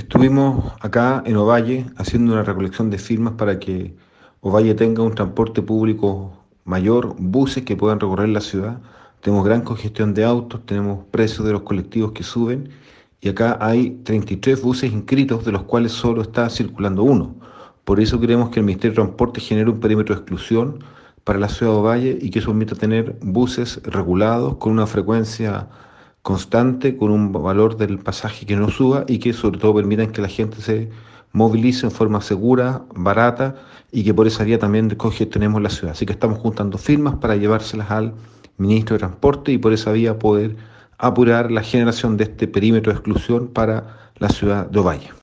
Estuvimos acá en Ovalle haciendo una recolección de firmas para que Ovalle tenga un transporte público mayor, buses que puedan recorrer la ciudad. Tenemos gran congestión de autos, tenemos precios de los colectivos que suben y acá hay 33 buses inscritos, de los cuales solo está circulando uno. Por eso queremos que el Ministerio de Transporte genere un perímetro de exclusión para la ciudad de Ovalle y que eso permita tener buses regulados con una frecuencia constante, con un valor del pasaje que no suba y que sobre todo permitan que la gente se movilice en forma segura, barata y que por esa vía también congestionemos la ciudad. Así que estamos juntando firmas para llevárselas al ministro de Transporte y por esa vía poder apurar la generación de este perímetro de exclusión para la ciudad de Ovalle.